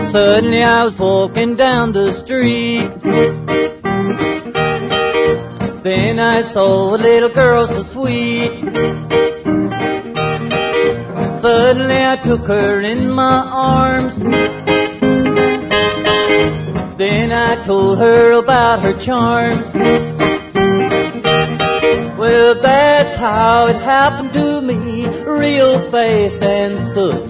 Suddenly I was walking down the street. Then I saw a little girl so sweet. Suddenly I took her in my arms. Then I told her about her charms. Well, that's how it happened to me, real fast and sudden.